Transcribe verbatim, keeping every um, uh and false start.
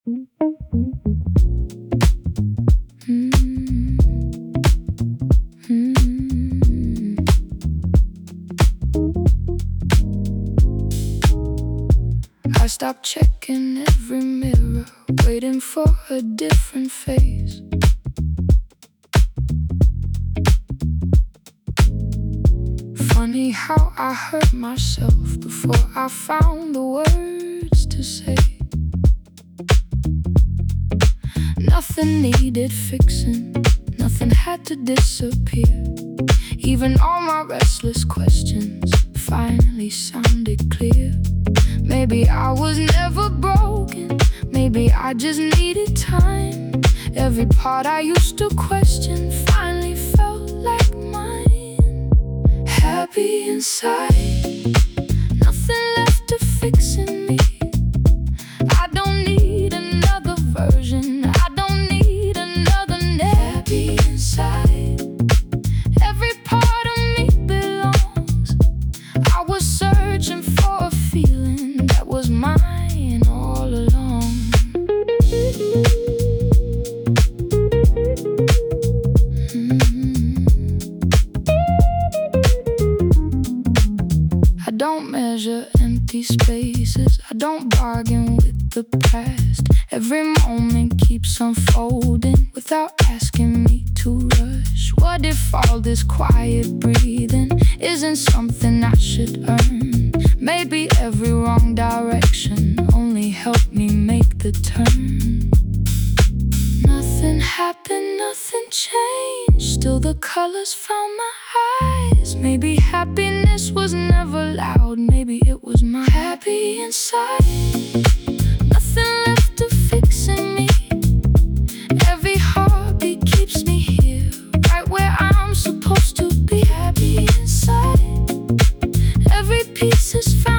I stopped checking every mirror, waiting for a different face. Funny how I hurt myself before I found the words to say. Nothing needed fixing, nothing had to disappear. Even all my restless questions finally sounded clear. Maybe I was never broken, maybe I just needed time. Every part I used to question finally felt like mine. Happy inside, nothing left to fix in me. I don't need another version, I don't need another net. Happy inside, every part of me belongs. I was searching for a feeling that was mine all along. mm-hmm. I don't measure empty spaces, I don't bargain with the past. Every moment keeps unfolding without asking me to rush. What if all this quiet breathing isn't something I should earn? Maybe every wrong direction only helped me make the turn. Nothing happened, nothing changed, still the colors found my eyes. Maybe happiness was never loud, maybe it was my happy inside. Nothing left to fix in me, every heartbeat keeps me here, right where I'm supposed to be. Happy inside, every piece is found.